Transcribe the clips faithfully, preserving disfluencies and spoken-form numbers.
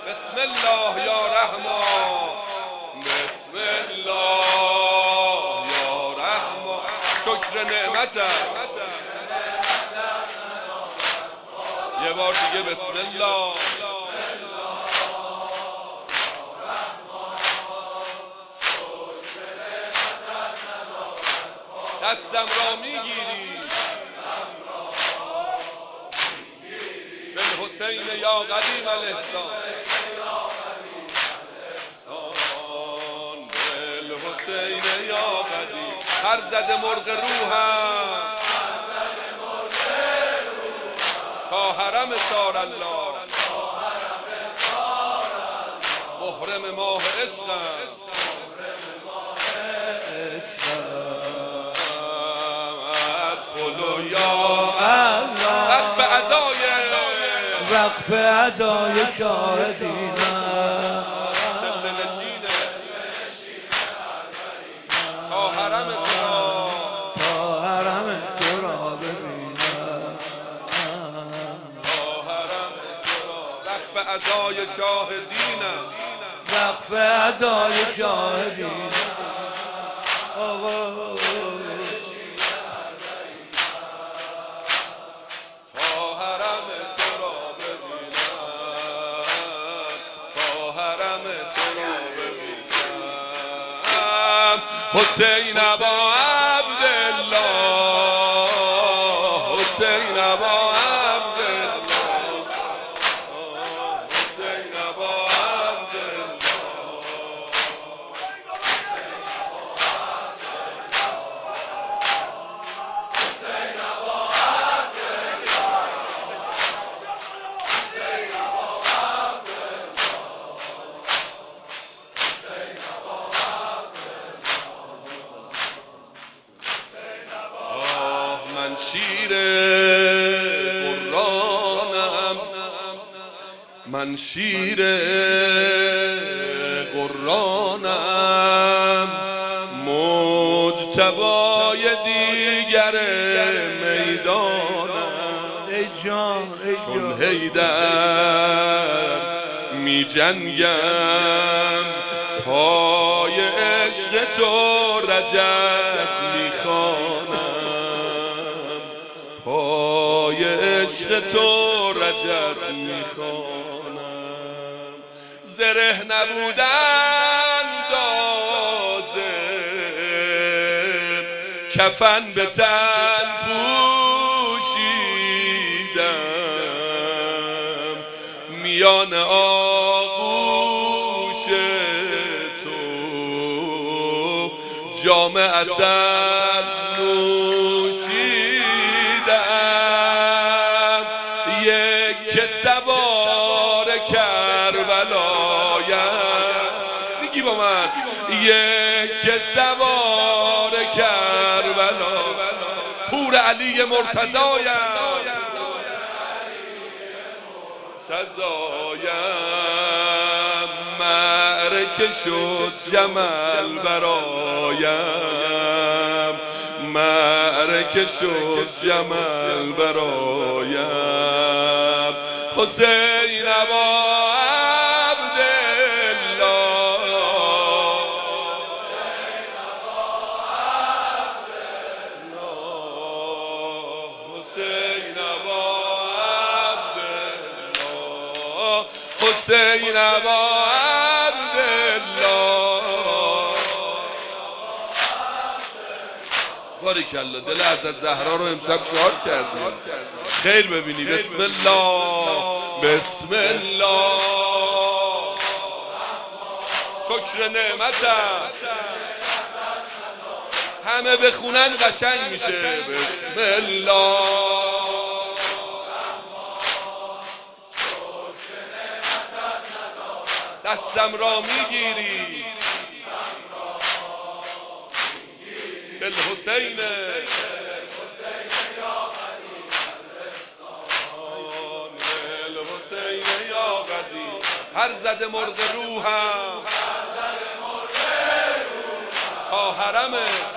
بسم الله یا رحمان، بسم الله یا رحمان. شکر نعمتم. یه بار دیگه بسم الله. دستم را میگیری بالحسین یا قدیم الاحسان، بالحسین یا قدیم. هر زده مرغ روحم تا حرم سار الله، محرم ماه عشقم. ادخلوا یا الله. وقف عزای وقف عزای شاهدینم، شله نشینه تا حرم تو را، تا حرم تو را ببینم، تا حرم تو را. وقف عزای شاهدینم، وقف عزای شاهدینم. آقا حسین ابا عبدالله، حسین ابا عبدالله، حسین ابا من شیر قرآنم، من شیر قرآنم، مجتبای دیگر میدانم. ای جان ای چون جان حیدر می جنگم، پای عشق تو رجز می خوانم، پای عشق تو رجز می خوانم. زره نبودن دازم، کفن به تن پوشیدم، میان آغوش تو جام عسل نوشیدم. یک که سوار کربلایم، میگی با من، یک که سوار کربلا، پور علی مرتضایم، سزایم. معرکه شد جمل برایم، معرکه شد جمل برایم. حسین ابا عبدالله، حسین ابا عبدالله، حسین ابا عبدالله. باریکالله، دل حضرت زهرا رو امشب شاد کردیم. خیر ببینی. بسم الله، بسم الله. شکر نعمتم. همه بخونن قشنگ میشه. بسم الله. دستم را میگیری بالحسین، بالحسین یا قدیم. هر زده مرغ روحم تا حرم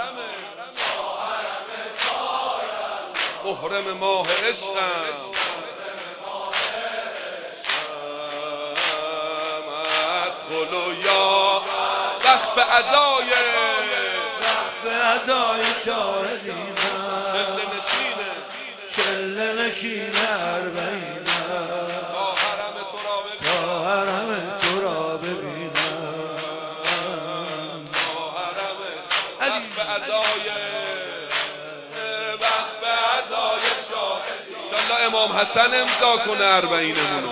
محرم ماه عشقم. قلو یا وقف عزای وقف عزای شاهدینم چله نشینه چله نشین اربعینم تا حرم تو را ببینم تا حرم تو را ببینم تا حرم وقف عزای وقف عزای شاهدینم انشالله امام حسن امضا کنه اربعینمونو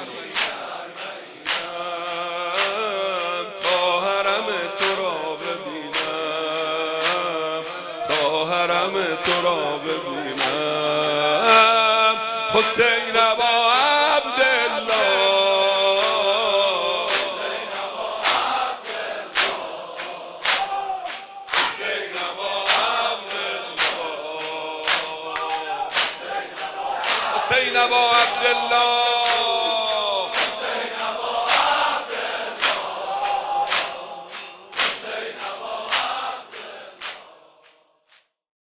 تا حرم تو را ببینم تا حرم تو را ببینم حسین ابا عبدالله حسین ابا عبدالله حسین ابا عبدالله